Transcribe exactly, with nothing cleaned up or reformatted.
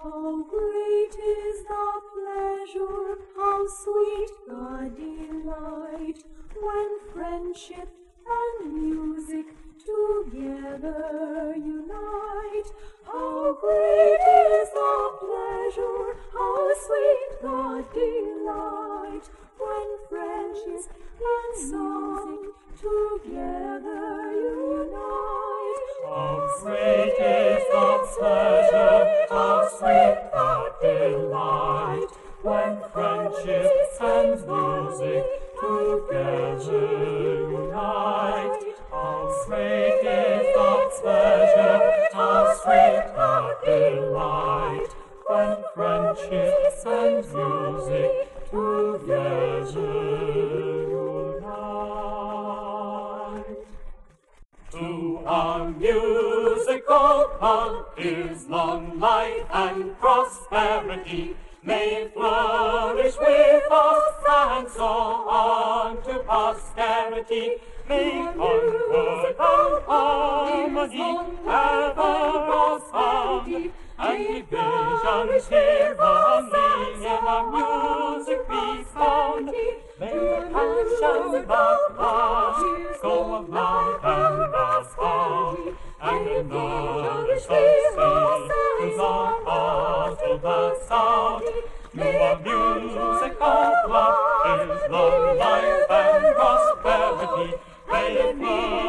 How great is the pleasure, how sweet the delight, when friendship and music together unite. How great is the pleasure, how sweet the delight, when friendship and music together unite. How great is the pleasure, how sweet the delight, when friendship and music together unite. How great is the pleasure, how sweet the delight, when friendship and music together unite. To our musical punk is long life and prosperity. May it flourish with us and so on to posterity. May concord and harmony ever prosper, and divisions here only in our music be found. May the passion of love go of life and the song, and the nourish the sea to the heart of the sound. May our musical love is long life and prosperity. May it flourish